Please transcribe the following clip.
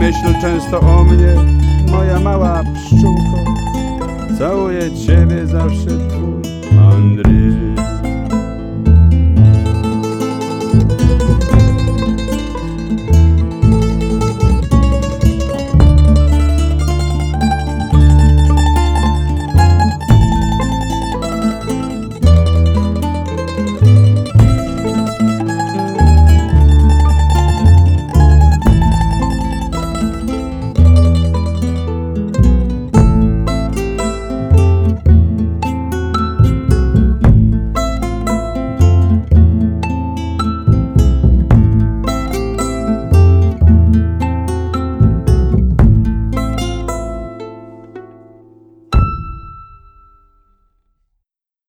myśl często o mnie, moja mała pszczółko. Całuję ciebie zawsze, twój Andrzej.